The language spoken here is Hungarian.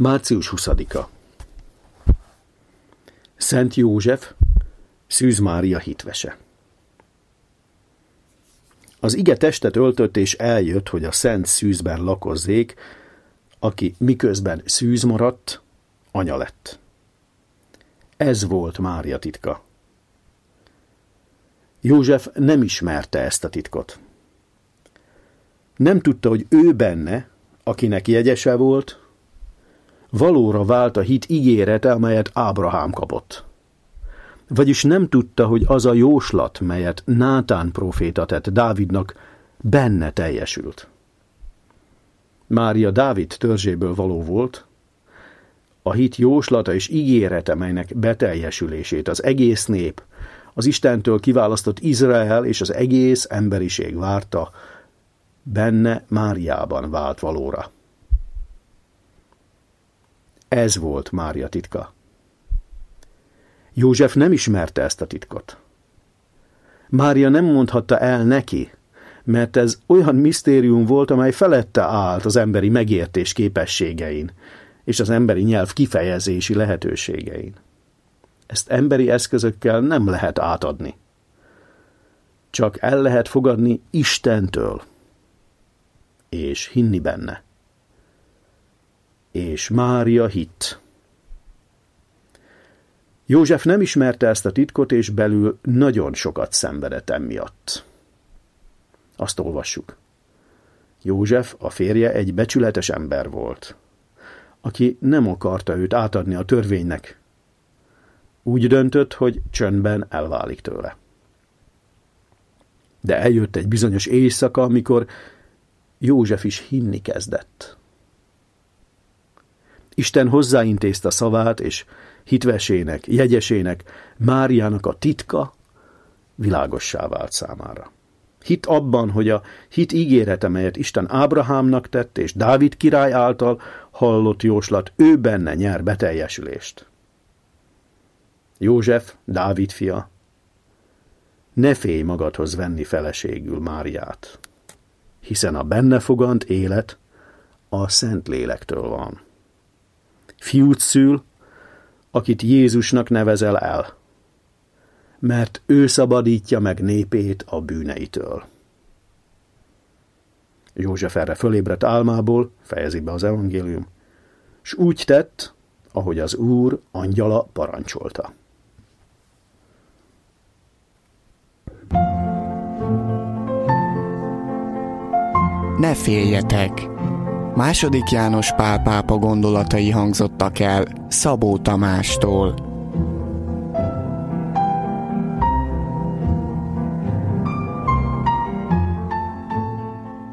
Március 20-a. Szent József, Szűz Mária hitvese. Az ige testet öltött és eljött, hogy a szent szűzben lakozzék, aki miközben szűz maradt, anya lett. Ez volt Mária titka. József nem ismerte ezt a titkot. Nem tudta, hogy ő benne, akinek jegyese volt, valóra vált a hit ígérete, amelyet Ábrahám kapott. Vagyis nem tudta, hogy az a jóslat, melyet Nátán próféta tett Dávidnak, benne teljesült. Mária Dávid törzséből való volt, a hit jóslata és ígérete, melynek beteljesülését az egész nép, az Istentől kiválasztott Izrael és az egész emberiség várta, benne Máriában vált valóra. Ez volt Mária titka. József nem ismerte ezt a titkot. Mária nem mondhatta el neki, mert ez olyan misztérium volt, amely felette állt az emberi megértés képességein és az emberi nyelv kifejezési lehetőségein. Ezt emberi eszközökkel nem lehet átadni. Csak el lehet fogadni Istentől, és hinni benne. És Mária hitt. József nem ismerte ezt a titkot, és belül nagyon sokat szenvedett emiatt. Azt olvassuk. József, a férje, egy becsületes ember volt, aki nem akarta őt átadni a törvénynek. Úgy döntött, hogy csöndben elválik tőle. De eljött egy bizonyos éjszaka, amikor József is hinni kezdett. Isten hozzáintézte a szavát, és hitvesének, jegyesének, Máriának a titka világossá vált számára. Hitt abban, hogy a hit ígérete, melyet Isten Ábrahámnak tett, és Dávid király által hallott jóslat, ő benne nyer beteljesülést. József, Dávid fia, ne félj magadhoz venni feleségül Máriát, hiszen a benne fogant élet a Szentlélektől van. Fiút szül, akit Jézusnak nevezel el, mert ő szabadítja meg népét a bűneitől. József erre fölébredt álmából, fejezi be az evangélium, s úgy tett, ahogy az Úr angyala parancsolta. Ne féljetek! II. János Pál pápa gondolatai hangzottak el Szabó Tamástól.